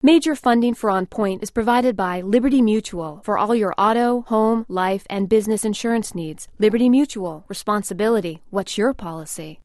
Major funding for On Point is provided by Liberty Mutual for all your auto, home, life, and business insurance needs. Liberty Mutual. Responsibility. What's your policy?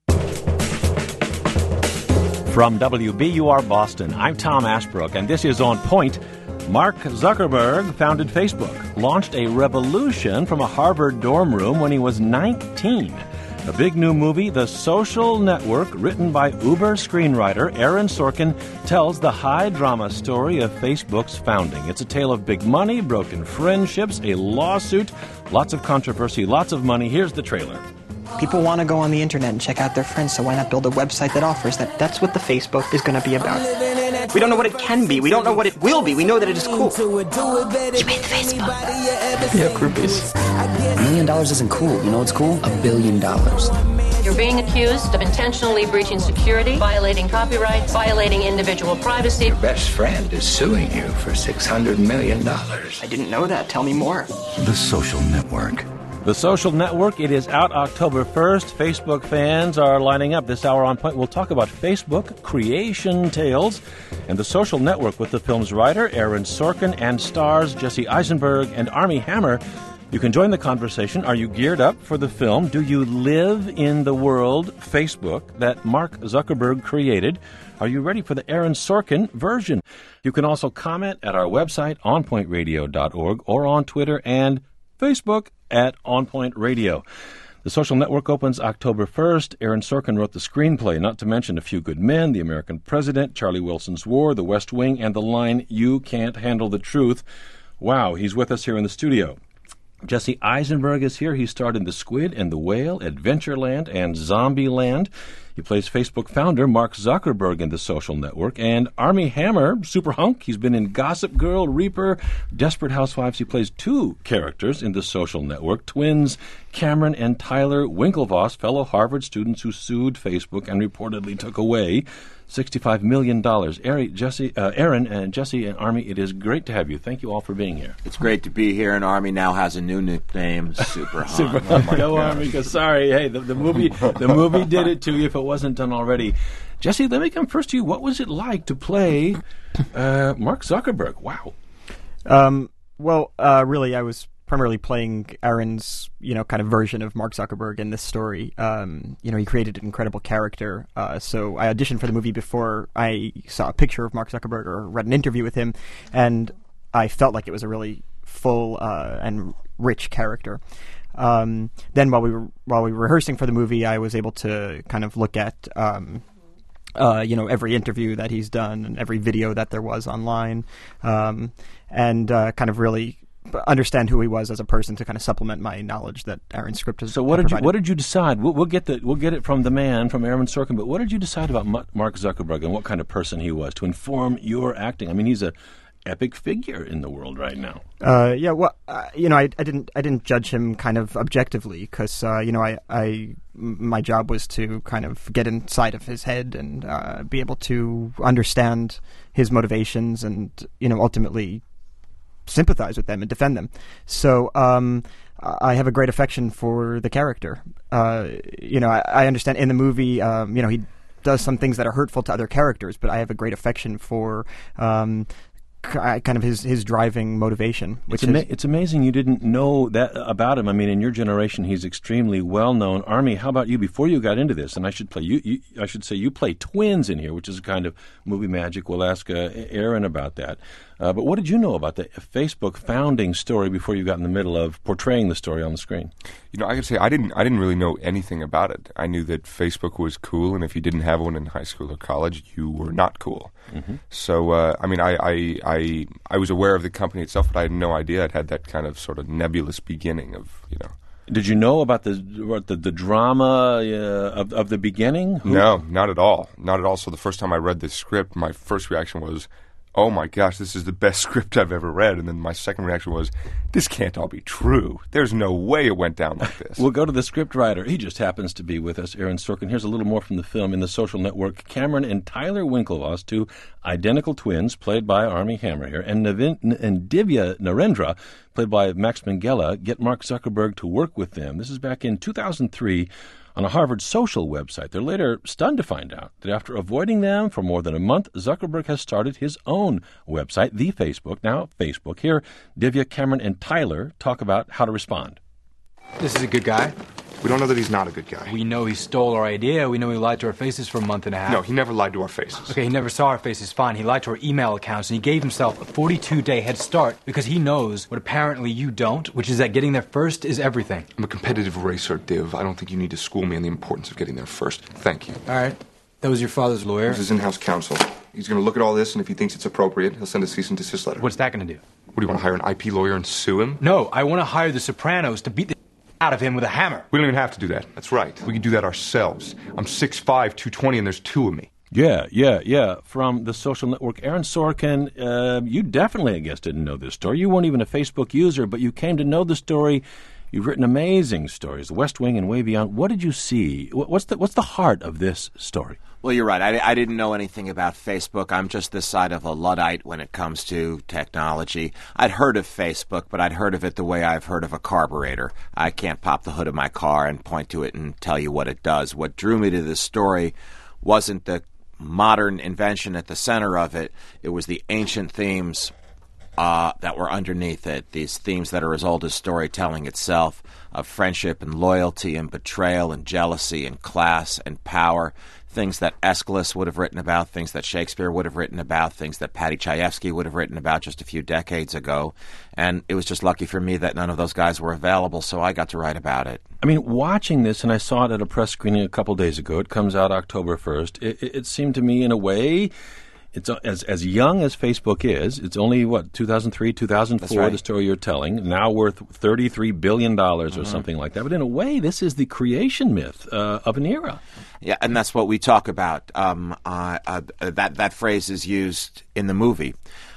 From WBUR Boston, I'm Tom Ashbrook, and this is On Point. Mark Zuckerberg founded Facebook, launched a revolution from a Harvard dorm room when he was 19. A big new movie, The Social Network, written by Uber screenwriter Aaron Sorkin, tells the high-drama story of Facebook's founding. It's a tale of big money, broken friendships, a lawsuit, lots of controversy, lots of money. Here's the trailer. People want to go on the internet and check out their friends, so why not build a website that offers that? That's what the Facebook is going to be about. We don't know what it can be. We don't know what it will be. We know that it is cool. You made the Facebook. Yeah, groupies. $1 million isn't cool. You know what's cool? $1 billion. You're being accused of intentionally breaching security, violating copyright, violating individual privacy. Your best friend is suing you for $600 million. I didn't know that. Tell me more. The Social Network. The Social Network, it is out October 1st. Facebook fans are lining up. This hour On Point, we'll talk about Facebook, creation tales, and The Social Network with the film's writer, Aaron Sorkin, and stars Jesse Eisenberg and Armie Hammer. You can join the conversation. Are you geared up for the film? Do you live in the world, Facebook, that Mark Zuckerberg created? Are you ready for the Aaron Sorkin version? You can also comment at our website, onpointradio.org, or on Twitter and Facebook at On Point Radio. The Social Network opens October 1st. Aaron Sorkin wrote the screenplay, not to mention A Few Good Men, The American President, Charlie Wilson's War, The West Wing, and the line, You Can't Handle the Truth. Wow, he's with us here in the studio. Jesse Eisenberg is here. He starred in The Squid and the Whale, Adventureland, and Zombieland. He plays Facebook founder Mark Zuckerberg in The Social Network. And Armie Hammer, super hunk. He's been in Gossip Girl, Reaper, Desperate Housewives. He plays two characters in The Social Network, twins Cameron and Tyler Winklevoss, fellow Harvard students who sued Facebook and reportedly took away $65 million. Aaron and Jesse and Armie, it is great to have you. Thank you all for being here. It's great to be here, and Armie now has a new nickname, Super Hunk. Super Hunk. Go Armie, because sorry, hey, the movie did it to you if it wasn't done already. Jesse, let me come first to you. What was it like to play Mark Zuckerberg? Wow. Really, I was primarily playing Aaron's, kind of version of Mark Zuckerberg in this story. He created an incredible character. So I auditioned for the movie before I saw a picture of Mark Zuckerberg or read an interview with him, and I felt like it was a really full and rich character. Then while we were rehearsing for the movie, I was able to kind of look at every interview that he's done and every video that there was online, and kind of really understand who he was as a person to kind of supplement my knowledge that Aaron's script has. So what did you decide? We'll get it from the man, from Aaron Sorkin. But what did you decide about Mark Zuckerberg and what kind of person he was to inform your acting? I mean, he's a epic figure in the world right now. I didn't judge him kind of objectively because my job was to kind of get inside of his head and be able to understand his motivations and ultimately sympathize with them and defend them. So I have a great affection for the character. I understand in the movie, he does some things that are hurtful to other characters, but I have a great affection for kind of his driving motivation. It's amazing you didn't know that about him. I mean, in your generation, he's extremely well known. Armie, how about you? Before you got into this, and I should say you play twins in here, which is a kind of movie magic. We'll ask Aaron about that. But what did you know about the Facebook founding story before you got in the middle of portraying the story on the screen? I could say I didn't really know anything about it. I knew that Facebook was cool, and if you didn't have one in high school or college, you were not cool. Mm-hmm. So, I was aware of the company itself, but I had no idea it had that kind of sort of nebulous beginning of. Did you know about the drama of the beginning? No, not at all. Not at all. So the first time I read the script, my first reaction was, oh my gosh, this is the best script I've ever read. And then my second reaction was, this can't all be true. There's no way it went down like this. We'll go to the script writer. He just happens to be with us, Aaron Sorkin. Here's a little more from the film. In The Social Network, Cameron and Tyler Winklevoss, two identical twins, played by Armie Hammer here, and Divya Narendra, played by Max Minghella, get Mark Zuckerberg to work with them. This is back in 2003. on a Harvard social website. They're later stunned to find out that after avoiding them for more than a month, Zuckerberg has started his own website, The Facebook, now Facebook. Here, Divya, Cameron, and Tyler talk about how to respond. This is a good guy. We don't know that he's not a good guy. We know he stole our idea. We know he lied to our faces for a month and a half. No, he never lied to our faces. Okay, he never saw our faces. Fine. He lied to our email accounts, and he gave himself a 42-day head start because he knows what apparently you don't, which is that getting there first is everything. I'm a competitive racer, Div. I don't think you need to school me on the importance of getting there first. Thank you. All right. That was your father's lawyer? This is in-house counsel. He's going to look at all this, and if he thinks it's appropriate, he'll send a cease and desist letter. What's that going to do? What, do you want to hire an IP lawyer and sue him? No, I want to hire the Sopranos to beat the out of him with a hammer. We don't even have to do that. That's right. We can do that ourselves. I'm 6'5", 220, and there's two of me. Yeah. From the social network, Aaron Sorkin, you definitely, I guess, didn't know this story. You weren't even a Facebook user, but you came to know the story. You've written amazing stories, The West Wing and Way Beyond. What did you see? What's the heart of this story? Well, you're right. I didn't know anything about Facebook. I'm just this side of a Luddite when it comes to technology. I'd heard of Facebook, but I'd heard of it the way I've heard of a carburetor. I can't pop the hood of my car and point to it and tell you what it does. What drew me to this story wasn't the modern invention at the center of it. It was the ancient themes that were underneath it, these themes that are as old as storytelling itself, of friendship and loyalty and betrayal and jealousy and class and power, things that Aeschylus would have written about, things that Shakespeare would have written about, things that Paddy Chayefsky would have written about just a few decades ago. And it was just lucky for me that none of those guys were available, so I got to write about it. I mean, watching this, and I saw it at a press screening a couple days ago, it comes out October 1st, it seemed to me in a way... It's as young as Facebook is. It's only, 2003, 2004, right. The story you're telling, now worth $33 billion or something like that. But in a way, this is the creation myth of an era. Yeah, and that's what we talk about. That phrase is used in the movie.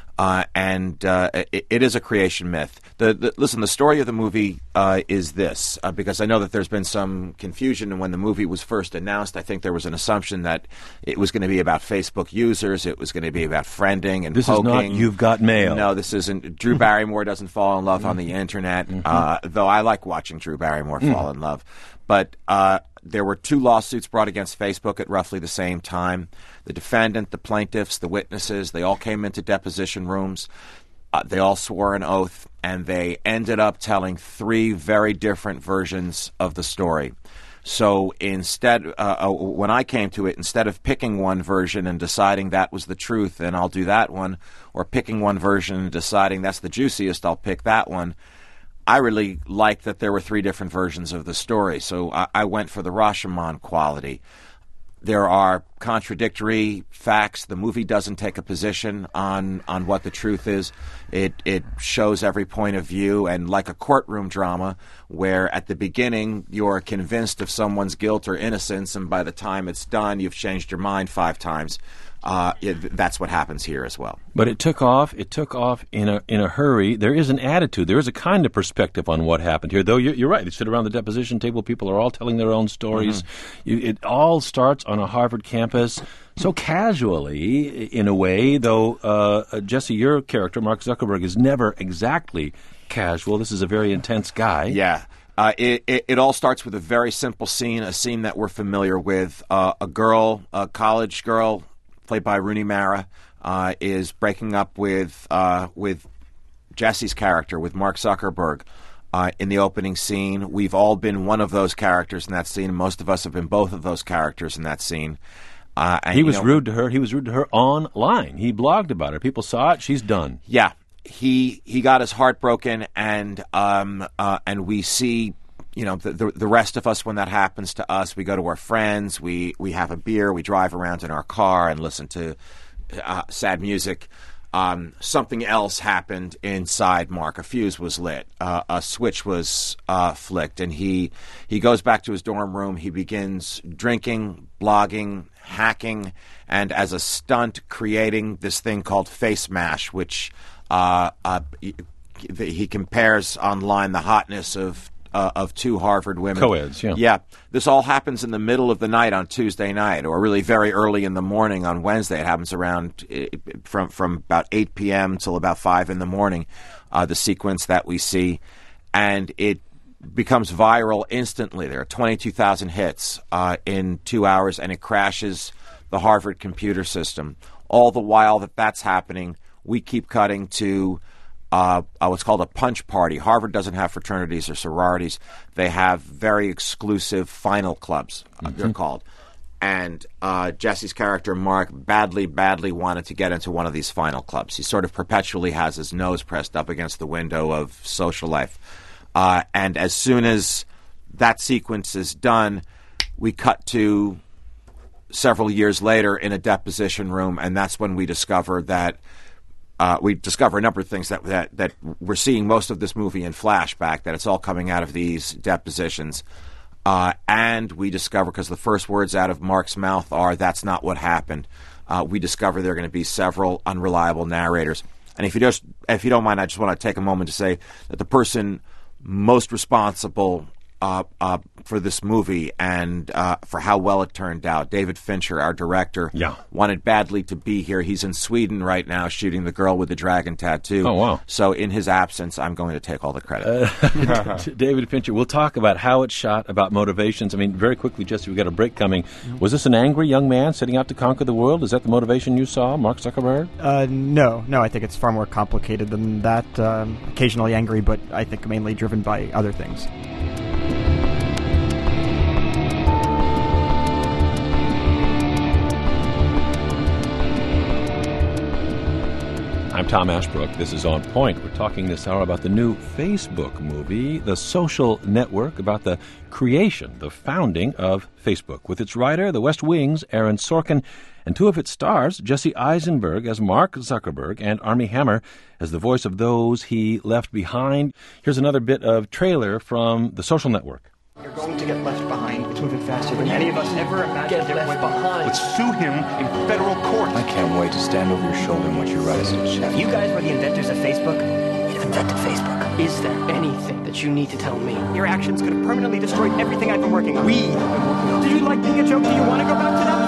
It is a creation myth. Listen, the story of the movie is this, because I know that there's been some confusion. And when the movie was first announced, I think there was an assumption that it was going to be about Facebook users. It was going to be about friending and this poking. This is not You've Got Mail. No, this isn't. Drew Barrymore doesn't fall in love on the Internet, though I like watching Drew Barrymore fall in love. But there were two lawsuits brought against Facebook at roughly the same time. The defendant, the plaintiffs, the witnesses, they all came into deposition rooms. They all swore an oath, and they ended up telling three very different versions of the story. So instead, when I came to it, instead of picking one version and deciding that was the truth and I'll do that one, or picking one version and deciding that's the juiciest, I'll pick that one, I really liked that there were three different versions of the story. So I went for the Rashomon quality. There are contradictory facts. The movie doesn't take a position on what the truth is. It shows every point of view, and like a courtroom drama where at the beginning you're convinced of someone's guilt or innocence, and by the time it's done you've changed your mind 5 times. That's what happens here as well. But it took off in a hurry. There is an attitude. There is a kind of perspective on what happened here. Though you're right. They sit around the deposition table. People are all telling their own stories. It all starts on a Harvard campus so casually, in a way, though, Jesse, your character, Mark Zuckerberg, is never exactly casual. This is a very intense guy. Yeah. It all starts with a very simple scene, a scene that we're familiar with. A college girl, played by Rooney Mara, is breaking up with Jesse's character, with Mark Zuckerberg, in the opening scene. We've all been one of those characters in that scene. Most of us have been both of those characters in that scene. He was rude to her. He was rude to her online. He blogged about her. People saw it. She's done. Yeah, he got his heart broken, and we see. The rest of us, when that happens to us, we go to our friends, we have a beer, we drive around in our car and listen to sad music. Something else happened inside Mark. A fuse was lit. A switch was flicked, and he goes back to his dorm room. He begins drinking, blogging, hacking, and as a stunt, creating this thing called Face Mash, which he compares online the hotness of 2 Harvard women. Co-eds, yeah. Yeah. This all happens in the middle of the night on Tuesday night, or really very early in the morning on Wednesday. It happens around from about 8 p.m. till about 5 in the morning, the sequence that we see. And it becomes viral instantly. There are 22,000 hits in 2 hours, and it crashes the Harvard computer system. All the while that's happening, we keep cutting to what's called a punch party. Harvard doesn't have fraternities or sororities. They have very exclusive final clubs, they're called. And Jesse's character, Mark, badly wanted to get into one of these final clubs. He sort of perpetually has his nose pressed up against the window of social life. And as soon as that sequence is done, we cut to several years later in a deposition room, and that's when we discover that we discover a number of things that we're seeing most of this movie in flashback, that it's all coming out of these depositions. And we discover, because the first words out of Mark's mouth are, "That's not what happened," we discover there are going to be several unreliable narrators. And if you don't mind, I just want to take a moment to say that the person most responsible for this movie and for how well it turned out, David Fincher, our director, wanted badly to be here. He's in Sweden right now shooting The Girl with the Dragon Tattoo. Oh, wow. So in his absence, I'm going to take all the credit. David Fincher, we'll talk about how it's shot, about motivations. I mean, very quickly, Jesse, we've got a break coming. Was this an angry young man setting out to conquer the world? Is that the motivation you saw, Mark Zuckerberg? No, I think it's far more complicated than that. Occasionally angry, but I think mainly driven by other things. I'm Tom Ashbrook. This is On Point. We're talking this hour about the new Facebook movie, The Social Network, about the creation, the founding of Facebook, with its writer, The West Wing's Aaron Sorkin, and two of its stars, Jesse Eisenberg as Mark Zuckerberg and Armie Hammer as the voice of those he left behind. Here's another bit of trailer from The Social Network. You're going to get left behind. It's moving faster than any of us ever imagined. Get left behind. Let's sue him in federal court. I can't wait to stand over your shoulder and watch you rise to the chef. You guys were the inventors of Facebook. You invented Facebook. Is there anything that you need to tell me? Your actions could have permanently destroyed everything I've been working on. We have been working on. Did you like being a joke? Do you want to go back to that?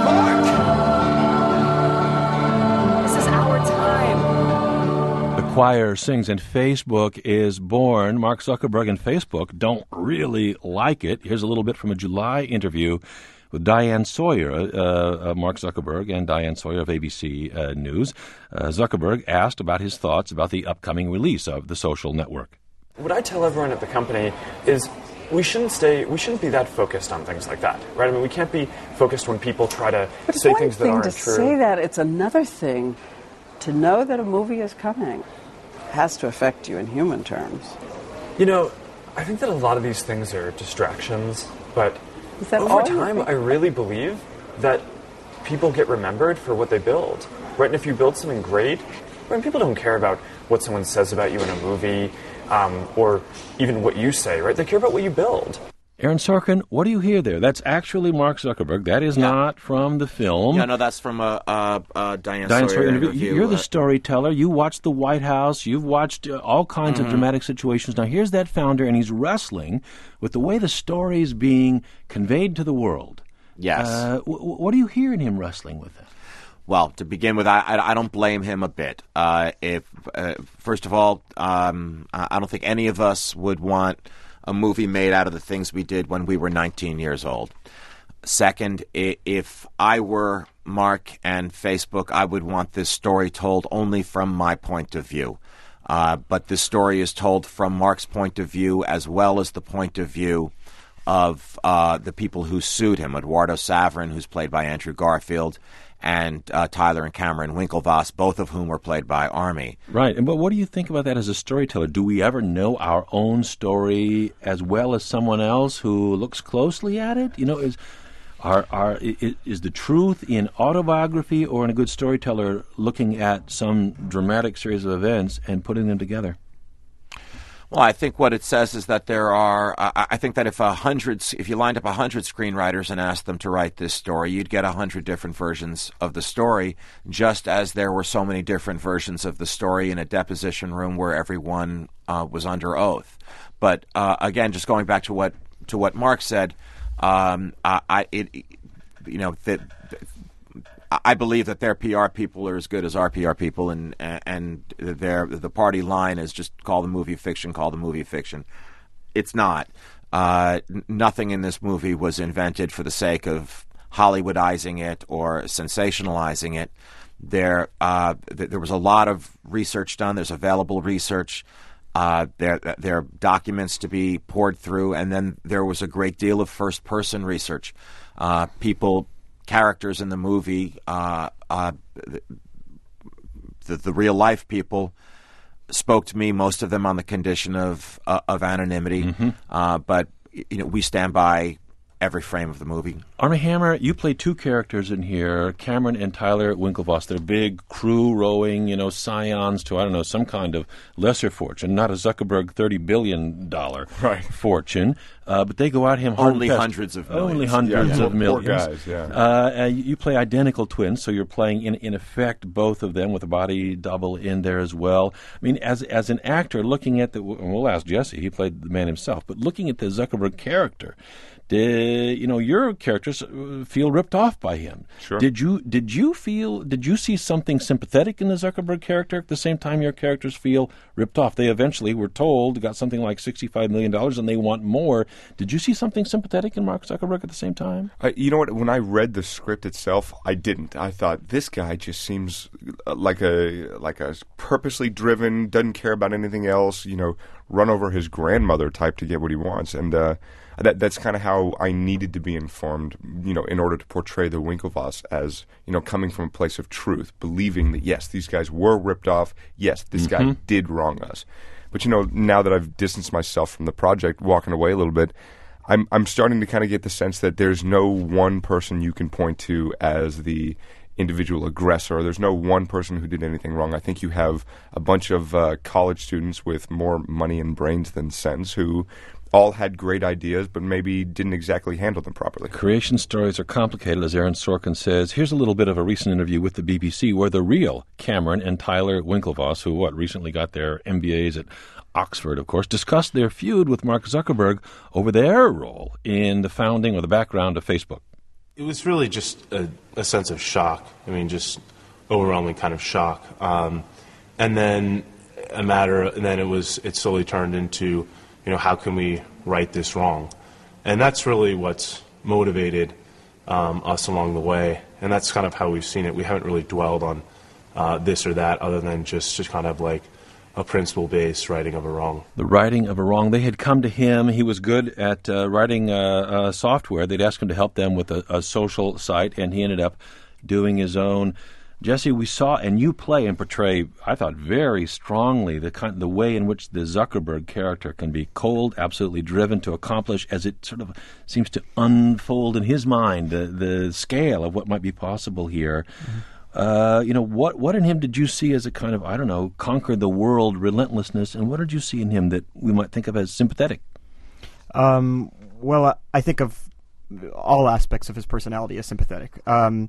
Mark! This is our time. The choir sings and Facebook is born. Mark Zuckerberg and Facebook don't really like it. Here's a little bit from a July interview with Diane Sawyer, Mark Zuckerberg and Diane Sawyer of ABC News. Zuckerberg asked about his thoughts about the upcoming release of The Social Network. What I tell everyone at the company is we shouldn't be that focused on things like that, right? I mean, we can't be focused when people try to say things that aren't true. It's one thing to say that. It's another thing to know that a movie is coming. It has to affect you in human terms. You know, I think that a lot of these things are distractions, but over time, I really believe that people get remembered for what they build, right? And if you build something great, right, people don't care about what someone says about you in a movie or even what you say, right? They care about what you build. Aaron Sorkin, what do you hear there? That's actually Mark Zuckerberg. That is not from the film. Yeah, no, that's from a Diane Sawyer interview. You're the storyteller. You watched the White House. You've watched all kinds of dramatic situations. Now, here's that founder, and he's wrestling with the way the story is being conveyed to the world. Yes. What do you hear in him wrestling with that? Well, to begin with, I don't blame him a bit. First of all, I don't think any of us would want a movie made out of the things we did when we were 19 years old. Second, if I were Mark and Facebook, I would want this story told only from my point of view. But this story is told from Mark's point of view as well as the point of view of the people who sued him, Eduardo Saverin, who's played by Andrew Garfield, and Tyler and Cameron Winklevoss, both of whom were played by Armie. Right. But what do you think about that as a storyteller? Do we ever know our own story as well as someone else who looks closely at it? You know, is the truth in autobiography or in a good storyteller looking at some dramatic series of events and putting them together? Well, I think what it says is that there are. I think that if you lined up 100 screenwriters and asked them to write this story, you'd get 100 different versions of the story. Just as there were so many different versions of the story in a deposition room where everyone was under oath. But again, just going back to what Mark said, I believe that their PR people are as good as our PR people, and the party line is just call the movie fiction, call the movie fiction. it's not. Nothing in this movie was invented for the sake of Hollywoodizing it or sensationalizing it. There was a lot of research done. There's available research. There are documents to be poured through, and then there was a great deal of first-person research. Characters in the movie, the real-life people spoke to me, most of them on the condition of anonymity. But we stand by every frame of the movie. Armie Hammer, you play two characters in here, Cameron and Tyler Winklevoss. They're big crew rowing, scions to, I don't know, some kind of lesser fortune, not a Zuckerberg $30 billion fortune. But they go out him hard Only and fast. hundreds of millions. Only hundreds of millions. Poor guys, you play identical twins, so you're playing, in effect, both of them with a body double in there as well. I mean, as an actor, looking at we'll ask Jesse, he played the man himself, but looking at the Zuckerberg character, your characters feel ripped off by him. Sure. Did you see something sympathetic in the Zuckerberg character at the same time your characters feel ripped off? They eventually were told, got something like $65 million and they want more. Did you see something sympathetic in Mark Zuckerberg at the same time? You know what? When I read the script itself, I didn't. I thought, this guy just seems like a purposely driven, doesn't care about anything else, run over his grandmother type to get what he wants. And that's kind of how I needed to be informed, in order to portray the Winklevoss as, coming from a place of truth, believing that, yes, these guys were ripped off. Yes, this guy did wrong us. But, now that I've distanced myself from the project, walking away a little bit, I'm starting to kind of get the sense that there's no one person you can point to as the individual aggressor. There's no one person who did anything wrong. I think you have a bunch of college students with more money and brains than sense who all had great ideas, but maybe didn't exactly handle them properly. Creation stories are complicated, as Aaron Sorkin says. Here's a little bit of a recent interview with the BBC where the real Cameron and Tyler Winklevoss, who recently got their MBAs at Oxford, of course, discussed their feud with Mark Zuckerberg over their role in the founding or the background of Facebook. It was really just a sense of shock. I mean, just overwhelming kind of shock. And then it slowly turned into, how can we right this wrong? And that's really what's motivated us along the way. And that's kind of how we've seen it. We haven't really dwelled on this or that other than just kind of like a principle-based righting of a wrong. The righting of a wrong. They had come to him. He was good at writing software. They'd asked him to help them with a social site, and he ended up doing his own. Jesse, we saw, and you play and portray, I thought, very strongly the way in which the Zuckerberg character can be cold, absolutely driven to accomplish, as it sort of seems to unfold in his mind, the scale of what might be possible here. What in him did you see as a kind of, conquer the world relentlessness, and what did you see in him that we might think of as sympathetic? Well, I think of all aspects of his personality as sympathetic.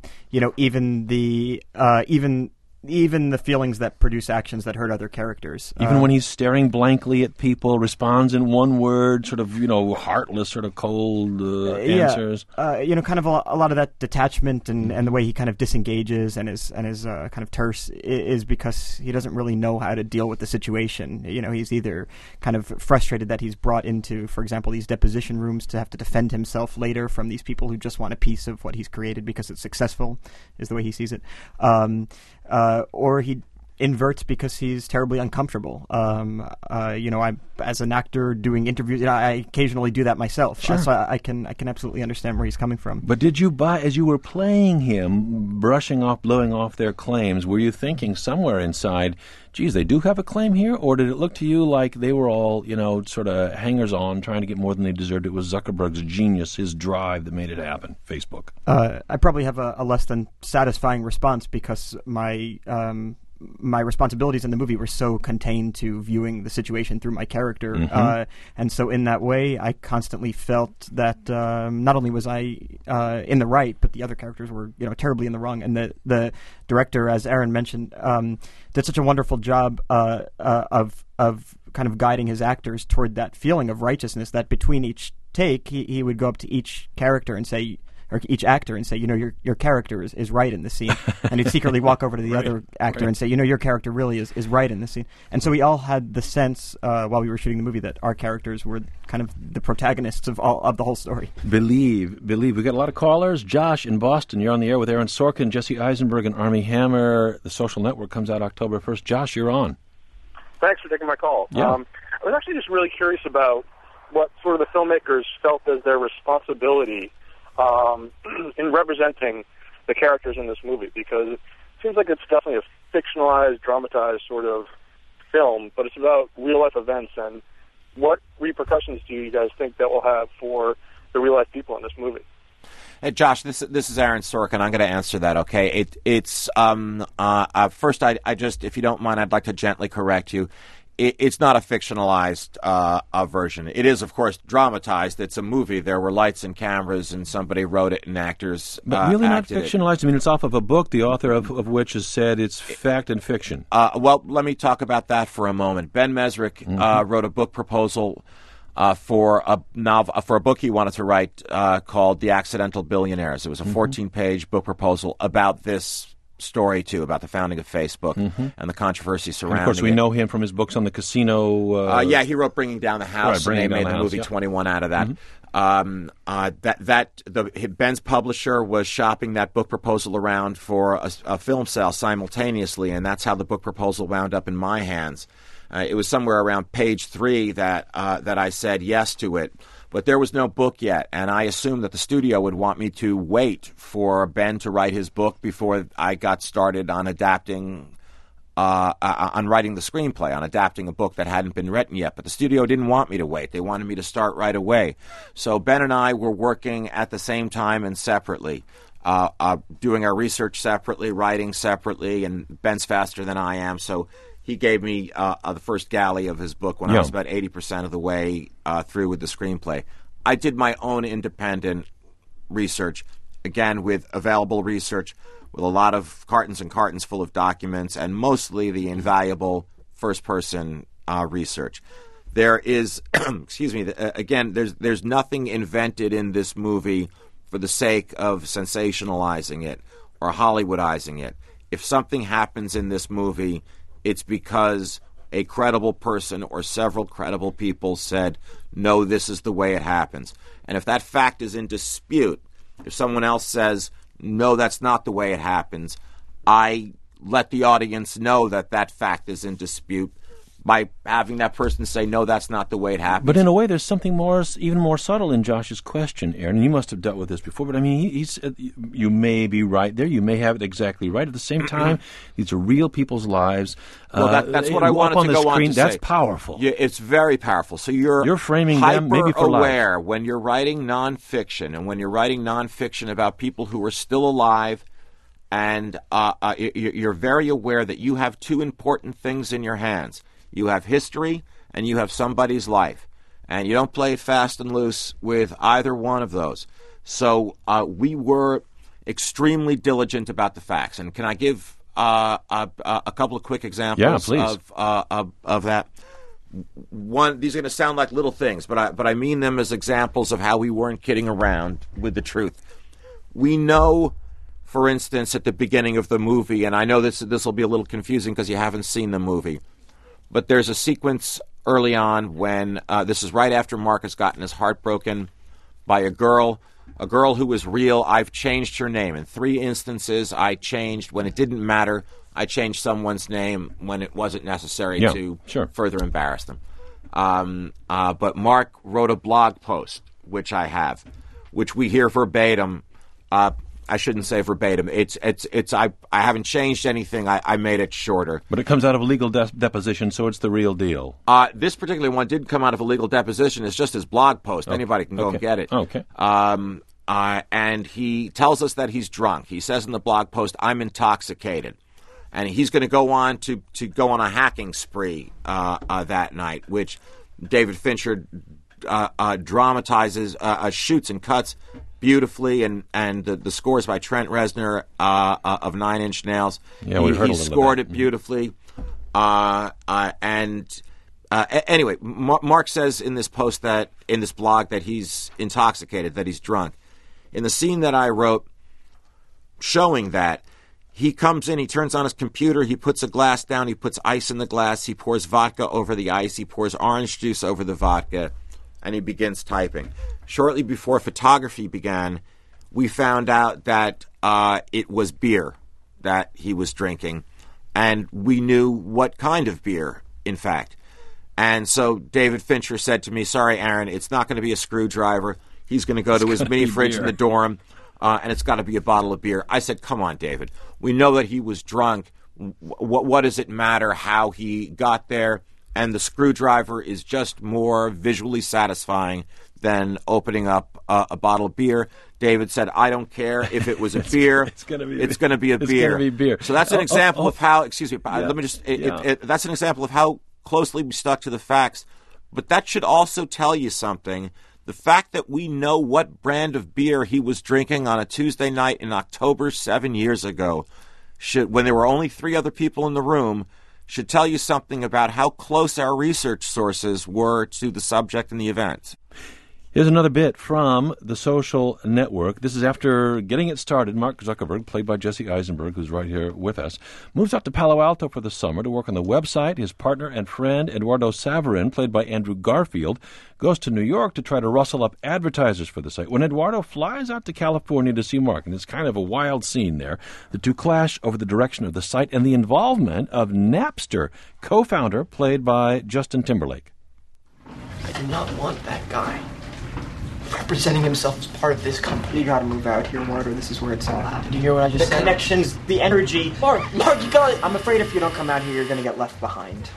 Even the feelings that produce actions that hurt other characters. Even when he's staring blankly at people, responds in one word, sort of, heartless, sort of cold answers. Kind of a lot of that detachment and the way he kind of disengages and is kind of terse is because he doesn't really know how to deal with the situation. He's either kind of frustrated that he's brought into, for example, these deposition rooms to have to defend himself later from these people who just want a piece of what he's created because it's successful, is the way he sees it. Or he inverts because he's terribly uncomfortable. I, as an actor doing interviews, I occasionally do that myself. Sure. So I can absolutely understand where he's coming from. But did you buy, as you were playing him, blowing off their claims, were you thinking somewhere inside, geez, they do have a claim here? Or did it look to you like they were all, sort of hangers-on, trying to get more than they deserved? It was Zuckerberg's genius, his drive that made it happen, Facebook. I probably have a less than satisfying response because my responsibilities in the movie were so contained to viewing the situation through my character. And so in that way, I constantly felt that not only was I in the right, but the other characters were terribly in the wrong. And the director, as Aaron mentioned, did such a wonderful job of kind of guiding his actors toward that feeling of righteousness that between each take, he would go up to each character and say, or each actor and say, your character is right in the scene, and he'd secretly walk over to the other actor and say, your character really is right in the scene. And so we all had the sense while we were shooting the movie that our characters were kind of the protagonists of the whole story. Believe. We got a lot of callers. Josh in Boston, you're on the air with Aaron Sorkin, Jesse Eisenberg, and Armie Hammer. The Social Network comes out October 1st. Josh, you're on. Thanks for taking my call. Yeah. I was actually just really curious about what sort of the filmmakers felt as their responsibility in representing the characters in this movie, because it seems like it's definitely a fictionalized, dramatized sort of film, but it's about real-life events. And what repercussions do you guys think that will have for the real-life people in this movie? Hey, Josh, this is Aaron Sorkin. I'm going to answer that, okay? It's first, I just, if you don't mind, I'd like to gently correct you. It's not a fictionalized version. It is, of course, dramatized. It's a movie. There were lights and cameras, and somebody wrote it, and actors But really not acted fictionalized? I mean, it's off of a book, the author of which has said it's fact and fiction. Well, let me talk about that for a moment. Ben Mesrick wrote a book proposal for a novel, for a book he wanted to write called The Accidental Billionaires. It was a 14-page book proposal about this story, too, about the founding of Facebook and the controversy surrounding it. And of course, we know him from his books on the casino. Yeah, he wrote Bringing Down the House, and they made the movie 21 out of that. Ben's publisher was shopping that book proposal around for a film sale simultaneously, and that's how the book proposal wound up in my hands. It was somewhere around page 3 that I said yes to it, but there was no book yet, and I assumed that the studio would want me to wait for Ben to write his book before I got started on adapting, on writing the screenplay, on adapting a book that hadn't been written yet. But the studio didn't want me to wait; they wanted me to start right away. So Ben and I were working at the same time and separately. Doing our research separately, writing separately, and Ben's faster than I am, so he gave me the first galley of his book when I was about 80% of the way through with the screenplay. I did my own independent research, again, with available research, with a lot of cartons and cartons full of documents, and mostly the invaluable first-person research. There is, excuse me, again, there's nothing invented in this movie for the sake of sensationalizing it or Hollywoodizing it. If something happens in this movie, it's because a credible person or several credible people said, no, this is the way it happens. And if that fact is in dispute, if someone else says, no, that's not the way it happens, I let the audience know that that fact is in dispute by having that person say, no, that's not the way it happens. But in a way, there's something even more subtle in Josh's question, Aaron. And you must have dealt with this before, but I mean, you may be right there. You may have it exactly right. At the same time, these are real people's lives. Well, that's what I wanted to go on to say. That's powerful. Yeah, it's very powerful. So you're framing them maybe for life. Hyper-aware when you're writing nonfiction, and when you're writing nonfiction about people who are still alive, and you're very aware that you have two important things in your hands. You have history, and you have somebody's life. And you don't play it fast and loose with either one of those. So we were extremely diligent about the facts. And can I give a couple of quick examples of that? One, these are going to sound like little things, but I mean them as examples of how we weren't kidding around with the truth. We know, for instance, at the beginning of the movie, and I know this will be a little confusing because you haven't seen the movie, but there's a sequence early on when this is right after Mark has gotten his heart broken by a girl who was real. I've changed her name. In 3 instances, I changed, when it didn't matter, I changed someone's name when it wasn't necessary to further embarrass them. But Mark wrote a blog post, which I have, which we hear verbatim. I shouldn't say verbatim. I haven't changed anything. I made it shorter. But it comes out of a legal deposition, so it's the real deal. This particular one did come out of a legal deposition. It's just his blog post. Anybody can go and get it. Okay. And he tells us that he's drunk. He says in the blog post, "I'm intoxicated," and he's going to go on to go on a hacking spree that night, which David Fincher dramatizes, shoots and cuts beautifully, and the scores by Trent Reznor of 9 Inch Nails. Yeah, we heard a little scored of that. it beautifully. Anyway, Mark says in this post in this blog that he's intoxicated, that he's drunk. in the scene that I wrote showing that, he comes in, he turns on his computer, he puts a glass down, he puts ice in the glass, he pours vodka over the ice, he pours orange juice over the vodka, and he begins typing. Shortly before photography began, we found out that it was beer that he was drinking, and we knew what kind of beer, in fact. And so David Fincher said to me, sorry, Aaron, it's not going to be a screwdriver. He's going to go to his mini fridge in the dorm, and it's got to be a bottle of beer. I said, come on, David. We know that he was drunk. What does it matter how he got there? And the screwdriver is just more visually satisfying than opening up a bottle of beer. David said, I don't care if it was a beer. It's going to be a beer. Gonna be beer. So that's an example of how, excuse me, let me just, that's an example of how closely we stuck to the facts. But that should also tell you something. The fact that we know what brand of beer he was drinking on a Tuesday night in October 7 years ago, when there were only 3 other people in the room, should tell you something about how close our research sources were to the subject and the event. Here's another bit from The Social Network. This is after getting it started. Mark Zuckerberg, played by Jesse Eisenberg, who's right here with us, moves out to Palo Alto for the summer to work on the website. His partner and friend, Eduardo Saverin, played by Andrew Garfield, goes to New York to try to rustle up advertisers for the site. When Eduardo flies out to California to see Mark, and it's kind of a wild scene there, the two clash over the direction of the site and the involvement of Napster co-founder, played by Justin Timberlake. I do not want that guy representing himself as part of this company. You gotta move out here, Mark, or this is where it's at. Did you hear what I just said? The connections, the energy. Mark, you got. I'm afraid if you don't come out here, you're gonna get left behind.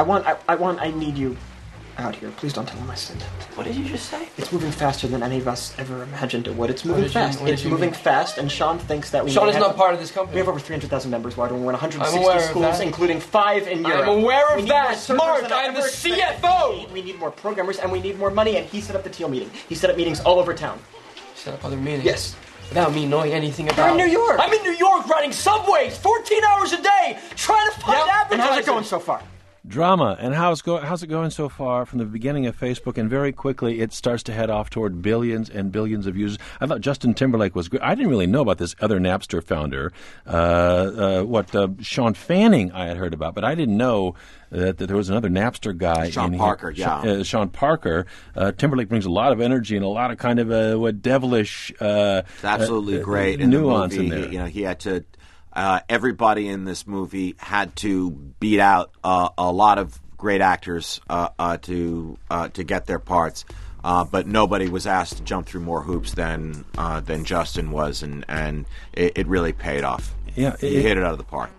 I need you out here. Please don't tell him I said that. What did you just say? It's moving faster than any of us ever imagined it would. It's moving fast. It's moving fast, and Sean thinks that Sean is not part of this company. We have over 300,000 members, Mark, and we're in 160 schools, including 5 in Europe. I'm aware of that, Mark. I'm the CFO. We need more programmers, and we need more money, and he set up the Teal meeting. He set up meetings all over town. Set up other meetings? Yes. Without me knowing anything about... You're in New York! I'm in New York riding subways 14 hours a day trying to find advertisers! And how's it going so far? Drama. And how's it going so far from the beginning of Facebook? And very quickly, it starts to head off toward billions and billions of users. I thought Justin Timberlake was great. I didn't really know about this other Napster founder, Sean Fanning I had heard about, but I didn't know that there was another Napster guy. Sean Parker, yeah. Sean Parker. Timberlake brings a lot of energy and a lot of kind of devilish it's absolutely great nuance in the movie. In there. You know, he had to... everybody in this movie had to beat out a lot of great actors to get their parts, but nobody was asked to jump through more hoops than Justin was, and it really paid off. Yeah, he hit it out of the park.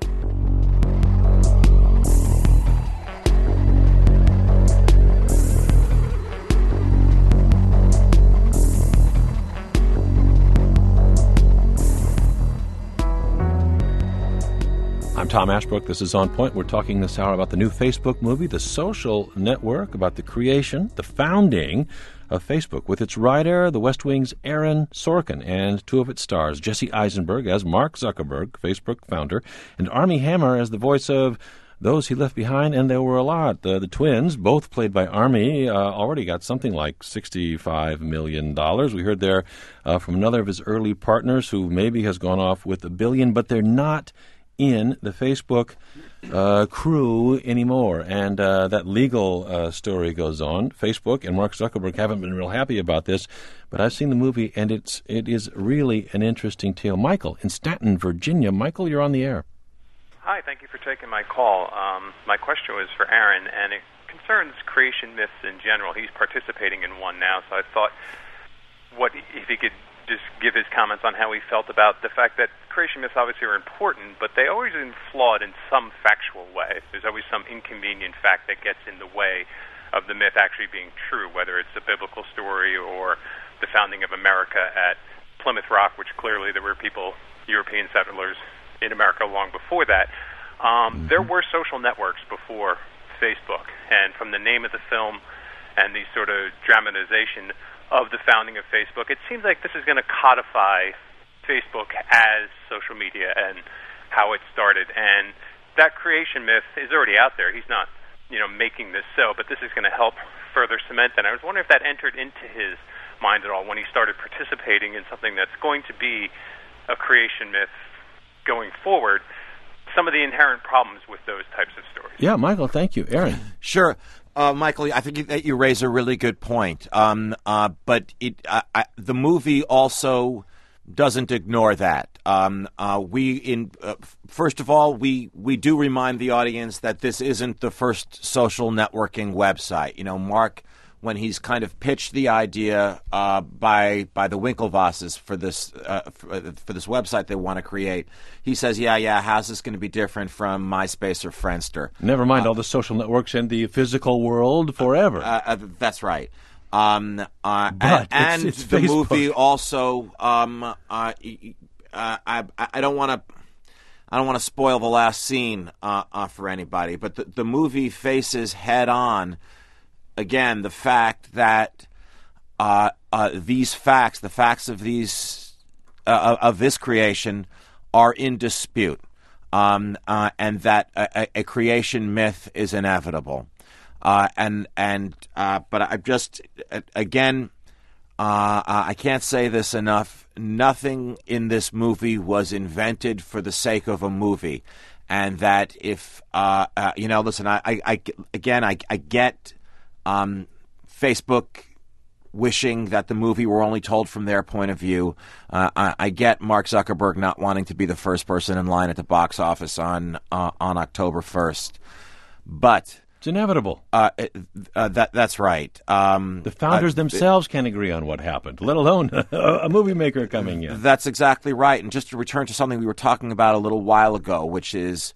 I'm Tom Ashbrook. This is On Point. We're talking this hour about the new Facebook movie, The Social Network, about the creation, the founding of Facebook, with its writer, The West Wing's Aaron Sorkin, and 2 of its stars, Jesse Eisenberg as Mark Zuckerberg, Facebook founder, and Armie Hammer as the voice of those he left behind, and there were a lot. The twins, both played by Armie, already got something like $65 million. We heard there from another of his early partners who maybe has gone off with $1 billion, but they're not in the Facebook crew anymore. And that legal story goes on. Facebook and Mark Zuckerberg haven't been real happy about this, but I've seen the movie, and it is really an interesting tale. Michael in Staunton, Virginia. Michael, you're on the air. Hi, thank you for taking my call. My question was for Aaron, and it concerns creation myths in general. He's participating in one now, so I thought if he could just give his comments on how he felt about the fact that creation myths obviously are important, but they always are flawed in some factual way. There's always some inconvenient fact that gets in the way of the myth actually being true, whether it's a biblical story or the founding of America at Plymouth Rock, which clearly there were people, European settlers in America long before that. There were social networks before Facebook, and from the name of the film and the sort of dramatization of the founding of Facebook, it seems like this is going to codify Facebook as social media and how it started. And that creation myth is already out there. He's not, making this so, but this is going to help further cement that. I was wondering if that entered into his mind at all when he started participating in something that's going to be a creation myth going forward, some of the inherent problems with those types of stories. Yeah, Michael, thank you. Aaron. Sure. Michael, I think that you raise a really good point. But the movie also doesn't ignore that. First of all, we do remind the audience that this isn't the first social networking website. You know, Mark, when he's kind of pitched the idea by the Winklevosses for this website they want to create, he says, yeah, how's this going to be different from MySpace or Friendster? Never mind all the social networks in the physical world forever. That's right. But it's the Facebook. movie also, I don't want to spoil the last scene for anybody, but the movie faces head on again the fact that these facts, the facts of this creation, are in dispute, and that a creation myth is inevitable. But I just again, I can't say this enough. Nothing in this movie was invented for the sake of a movie, and that if listen, I get Facebook wishing that the movie were only told from their point of view. I get Mark Zuckerberg not wanting to be the first person in line at the box office on October 1st, but it's inevitable. That's right. The founders themselves can't agree on what happened, let alone a movie maker coming in. That's exactly right. And just to return to something we were talking about a little while ago, which is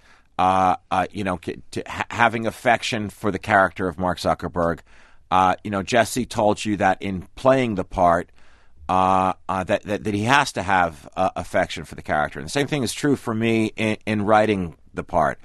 having affection for the character of Mark Zuckerberg. Jesse told you that in playing the part, that he has to have affection for the character. And the same thing is true for me in writing the part.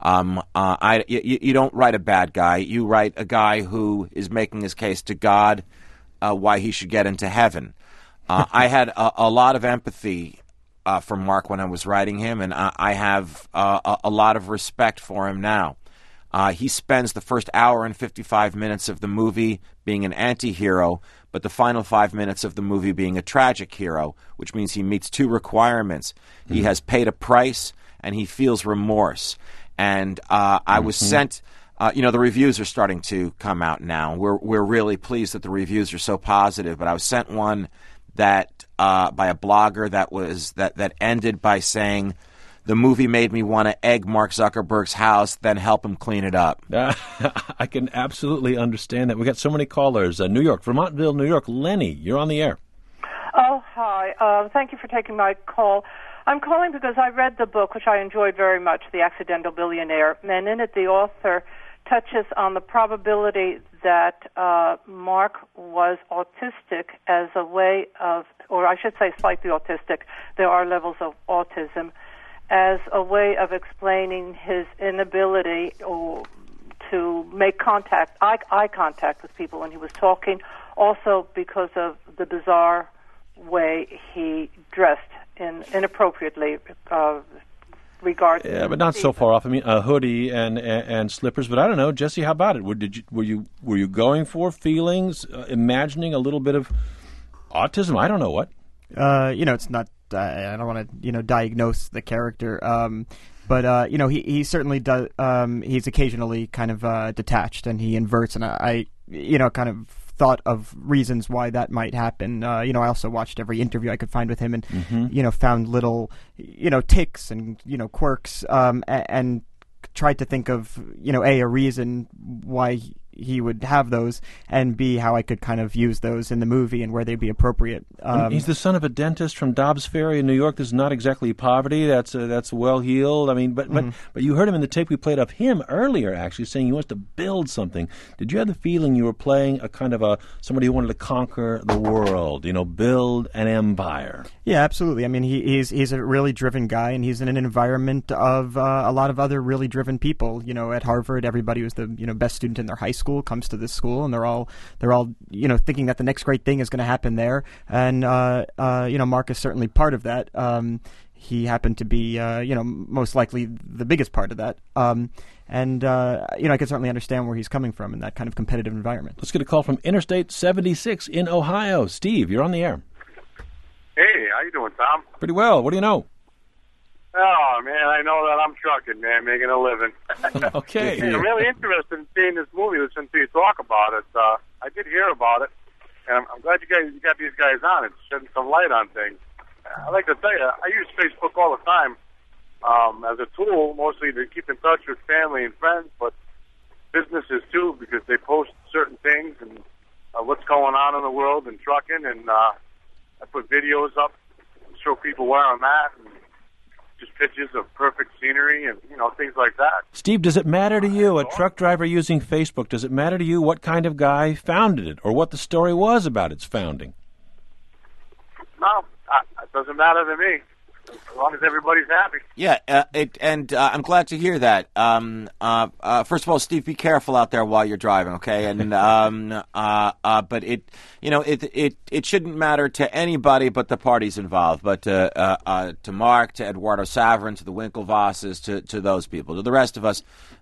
You don't write a bad guy. You write a guy who is making his case to God why he should get into heaven. I had a lot of empathy for Mark when I was writing him, and I have a lot of respect for him now. He spends the first hour and 55 minutes of the movie being an anti-hero, but the final 5 minutes of the movie being a tragic hero, which means he meets two requirements. He has paid a price, and he feels remorse. And I was sent, the reviews are starting to come out now. We're really pleased that the reviews are so positive, but I was sent one that by a blogger that ended by saying, "The movie made me want to egg Mark Zuckerberg's house, then help him clean it up." I can absolutely understand that. We got so many callers. New York, Vermontville, New York. Lenny, you're on the air. Oh, hi. Thank you for taking my call. I'm calling because I read the book, which I enjoyed very much, The Accidental Billionaire, and in it the author touches on the probability that Mark was autistic as a way of, or I should say slightly autistic, there are levels of autism, as a way of explaining his inability to make eye contact with people when he was talking, also because of the bizarre way he dressed inappropriately regarding. Yeah, but not so far off. I mean, a hoodie and slippers. But I don't know, Jesse. How about it? Were you going for feelings, imagining a little bit of autism? I don't know what. It's not. I don't want to diagnose the character. But he certainly does. He's occasionally kind of detached, and he inverts, and I kind of thought of reasons why that might happen. I also watched every interview I could find with him, and found little tics and quirks, and tried to think of a reason why he would have those, and B, how I could kind of use those in the movie and where they'd be appropriate. He's the son of a dentist from Dobbs Ferry in New York. This is not exactly poverty. That's well heeled. I mean, but you heard him in the tape we played of him earlier, actually saying he wants to build something. Did you have the feeling you were playing a kind of somebody who wanted to conquer the world? Build an empire. Yeah, absolutely. I mean, he's a really driven guy, and he's in an environment of a lot of other really driven people. At Harvard, everybody was the best student in their high school comes to this school, and they're all thinking that the next great thing is going to happen there, and Mark is certainly part of that. He happened to be most likely the biggest part of that, And, I can certainly understand where he's coming from in that kind of competitive environment. Let's get a call from Interstate 76 in Ohio. Steve, you're on the air. Hey, how you doing, Tom? Pretty well. What do you know? Oh, man, I know that I'm trucking, man, making a living. Okay. I'm really interested in seeing this movie, listening to you talk about it. I did hear about it, and I'm glad you got these guys on it, shedding some light on things. I'd like to tell you, I use Facebook all the time as a tool, mostly to keep in touch with family and friends, but businesses too, because they post certain things and what's going on in the world and trucking, and I put videos up, show people where I'm at, and just pictures of perfect scenery and, things like that. Steve, does it matter to you, a truck driver using Facebook, does it matter to you what kind of guy founded it or what the story was about its founding? No, it doesn't matter to me. As long as everybody's happy. Yeah, I'm glad to hear that. First of all, Steve, be careful out there while you're driving, okay? And but it shouldn't matter to anybody but the parties involved. But to Mark, to Eduardo Saverin, to the Winklevosses, to those people, to the rest of us,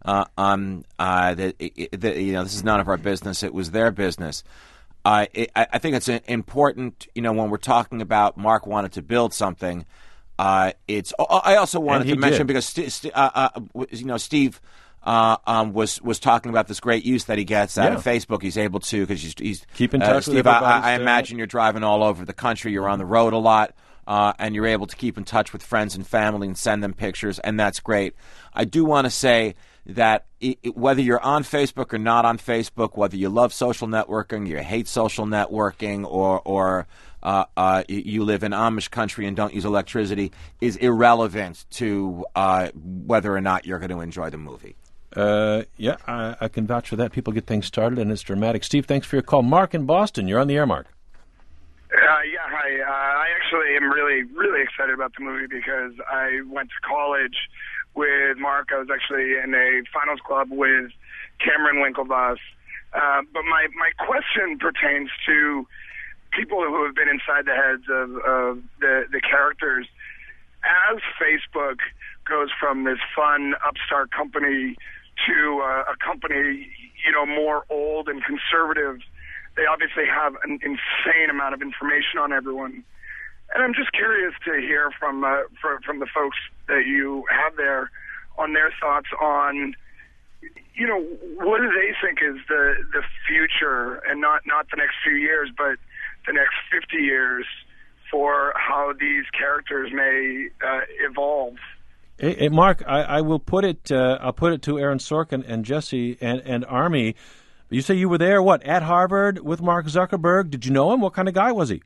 this is none of our business. It was their business. I think it's important, when we're talking about Mark wanted to build something. I also wanted to mention because Steve was talking about this great use that he gets out of Facebook. He's able to because he's keep in touch Steve, with everybody. I imagine you're driving all over the country. You're on the road a lot, and you're able to keep in touch with friends and family and send them pictures, and that's great. I do want to say that whether you're on Facebook or not on Facebook, whether you love social networking, you hate social networking, or you live in Amish country and don't use electricity, is irrelevant to whether or not you're going to enjoy the movie. I can vouch for that. People get things started, and it's dramatic. Steve, thanks for your call. Mark in Boston, you're on the air, Mark. Hi. I actually am really, really excited about the movie because I went to college with Mark. I was actually in a finals club with Cameron Winklevoss. But my question pertains to people who have been inside the heads of the characters. As Facebook goes from this fun upstart company to a company, more old and conservative, they obviously have an insane amount of information on everyone. And I'm just curious to hear from the folks that you have there on their thoughts on, what do they think is the future, and not the next few years, but the next 50 years for how these characters may evolve. Hey, Mark, I will put it. I'll put it to Aaron Sorkin and Jesse and Army. You say you were there, at Harvard with Mark Zuckerberg? Did you know him? What kind of guy was he?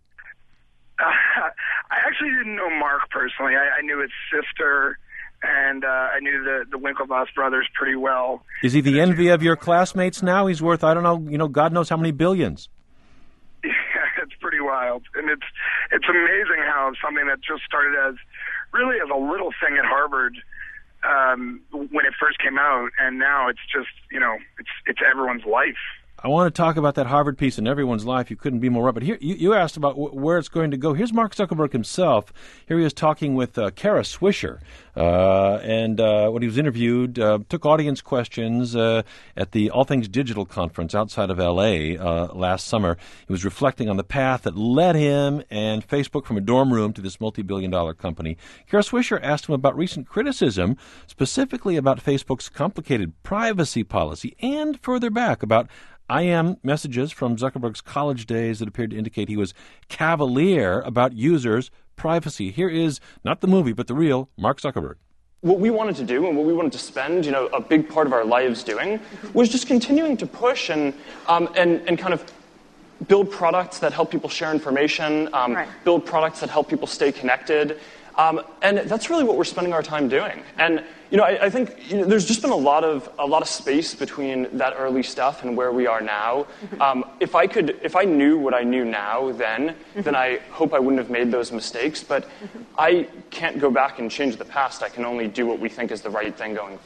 I actually didn't know Mark personally. I knew his sister, and I knew the Winklevoss brothers pretty well. Is he the envy of your classmates now? He's worth, I don't know, God knows how many billions. Yeah, it's pretty wild. And it's amazing how something that just started as a little thing at Harvard when it first came out, and now it's just, it's everyone's life. I want to talk about that Harvard piece in everyone's life. You couldn't be more right. But here, you asked about where it's going to go. Here's Mark Zuckerberg himself. Here he is talking with Kara Swisher. And when he was interviewed, took audience questions at the All Things Digital conference outside of L.A. Last summer. He was reflecting on the path that led him and Facebook from a dorm room to this multi-billion-dollar company. Kara Swisher asked him about recent criticism, specifically about Facebook's complicated privacy policy, and further back about IM messages from Zuckerberg's college days that appeared to indicate he was cavalier about users' privacy. Here is, not the movie, but the real Mark Zuckerberg. What we wanted to do and what we wanted to spend, a big part of our lives doing was just continuing to push and kind of build products that help people share information, build products that help people stay connected. And that's really what we're spending our time doing. And I think there's just been a lot of space between that early stuff and where we are now. If I knew what I knew now then I hope I wouldn't have made those mistakes. But I can't go back and change the past. I can only do what we think is the right thing going forward.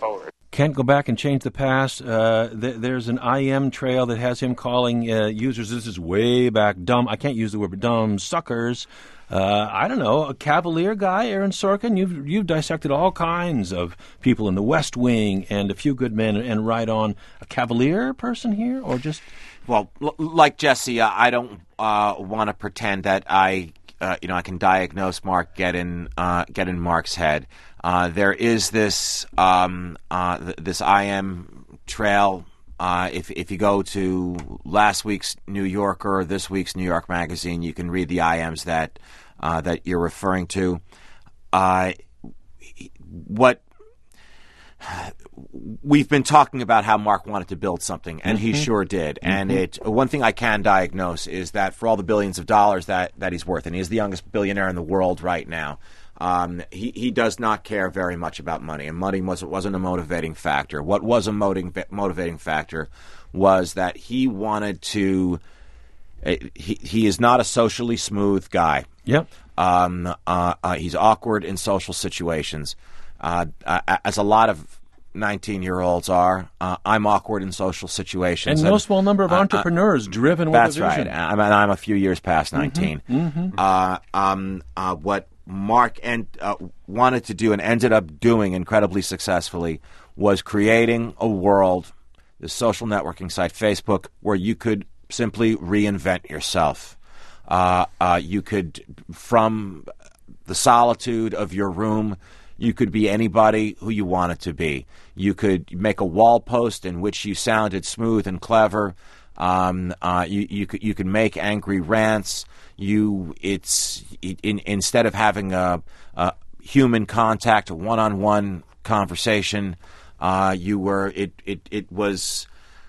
can't go back and change the past. There's an IM trail that has him calling users, this is way back, dumb. I can't use the word, but dumb suckers. I don't know, a cavalier guy, Aaron Sorkin. You've dissected all kinds of people in the West Wing and A Few Good Men and right on. A cavalier person here, or just? Well, like Jesse, I don't want to pretend that I can diagnose Mark, get in Mark's head. There is this this IM trail. If you go to last week's New Yorker or this week's New York Magazine, you can read the IMs that you're referring to. What we've been talking about how Mark wanted to build something, and he sure did. And one thing I can diagnose is that for all the billions of dollars that he's worth, and he's the youngest billionaire in the world right now, he does not care very much about money, and money wasn't a motivating factor. What was a motivating factor was that he wanted to. He is not a socially smooth guy. Yep. He's awkward in social situations, as a lot of 19-year-olds are. I'm awkward in social situations. And no small number of entrepreneurs driven with a vision. That's right. I'm a few years past 19. What Mark wanted to do and ended up doing incredibly successfully was creating a world, the social networking site Facebook, where you could simply reinvent yourself. You could, from the solitude of your room, you could be anybody who you wanted to be. You could make a wall post in which you sounded smooth and clever. You could make angry rants. Instead of having a human contact, a one-on-one conversation, it was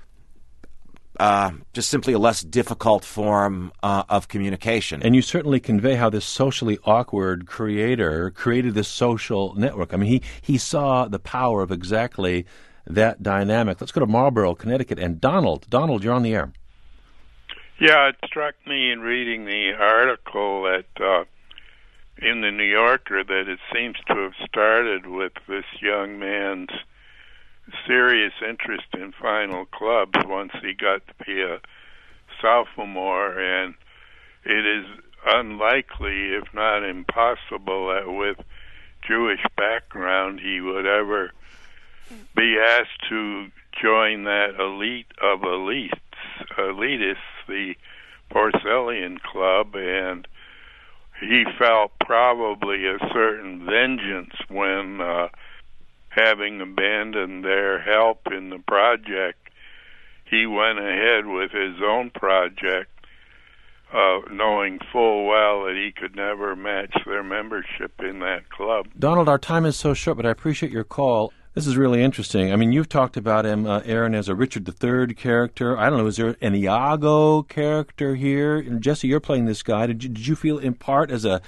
just simply a less difficult form of communication. And you certainly convey how this socially awkward creator created this social network. I mean, he saw the power of exactly that dynamic. Let's go to Marlborough, Connecticut, and Donald. Donald, you're on the air. Yeah, it struck me in reading the article in the New Yorker that it seems to have started with this young man's serious interest in final clubs once he got to be a sophomore, and it is unlikely, if not impossible, that with Jewish background he would ever be asked to join that elite of elitists, the Porcellian Club, and he felt probably a certain vengeance when having abandoned their help in the project, he went ahead with his own project, knowing full well that he could never match their membership in that club. Donald, our time is so short, but I appreciate your call. This is really interesting. I mean, you've talked about him, Aaron, as a Richard III character. I don't know, is there an Iago character here? And Jesse, you're playing this guy. Did you feel in part as a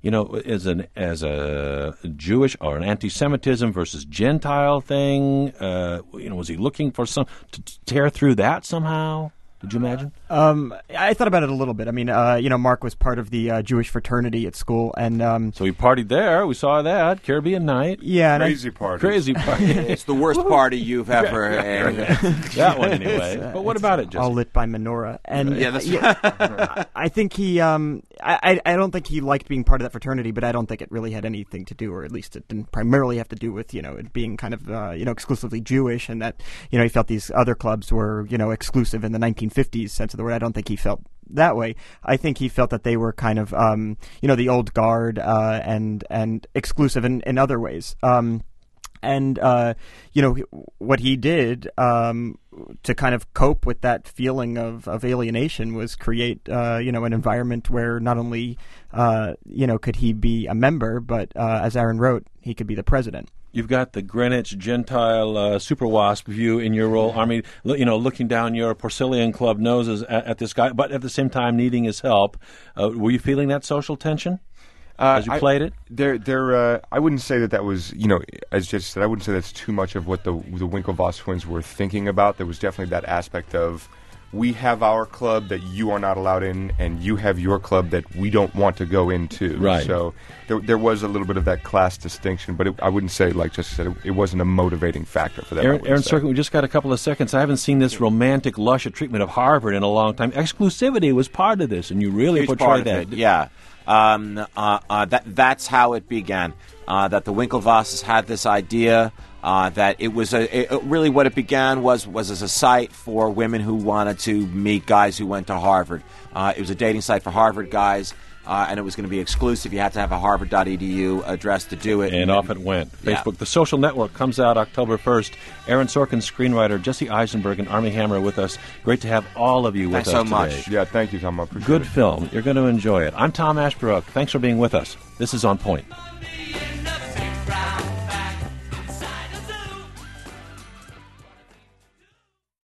Jewish or an anti-Semitism versus Gentile thing? Was he looking for to tear through that somehow? Did you imagine? I thought about it a little bit. I mean, Mark was part of the Jewish fraternity at school, and so he partied there. We saw that Caribbean night. Yeah, crazy party. Crazy party. It's the worst party you've ever had. That one anyway. But what about it, Jesse? All lit by menorah. And yeah, that's I think he. I don't think he liked being part of that fraternity, but I don't think it really had anything to do, or at least it didn't primarily have to do with it being kind of exclusively Jewish, and that he felt these other clubs were exclusive in the 1950s sense of the word. I don't think he felt that way. I think he felt that they were kind of the old guard and exclusive in other ways. What he did to kind of cope with that feeling of alienation was create an environment where not only could he be a member, but as Aaron wrote, he could be the president. You've got the Greenwich Gentile super wasp view in your role. I mean, looking down your Porcellian Club noses at this guy, but at the same time needing his help. Were you feeling that social tension as you played it? I wouldn't say that was, as Jesse said, I wouldn't say that's too much of what the Winklevoss twins were thinking about. There was definitely that aspect of we have our club that you are not allowed in, and you have your club that we don't want to go into. Right. So there was a little bit of that class distinction, but I wouldn't say, like Jesse said, it wasn't a motivating factor for them. Aaron Sorkin, we just got a couple of seconds. I haven't seen this romantic, lush treatment of Harvard in a long time. Exclusivity was part of this, and you really Huge portrayed part of that. it, yeah. That's how it began. That the Winklevosses had this idea that it was really what it began was as a site for women who wanted to meet guys who went to Harvard. It was a dating site for Harvard guys. And it was going to be exclusive. You had to have a harvard.edu address to do it. And off it went. Yeah. Facebook. The Social Network comes out October 1st. Aaron Sorkin, screenwriter, Jesse Eisenberg, and Armie Hammer with us. Great to have all of you with us so today. much. Yeah, thank you, Tom. I appreciate Good it. film. You're going to enjoy it. I'm Tom Ashbrook. Thanks for being with us. This is On Point.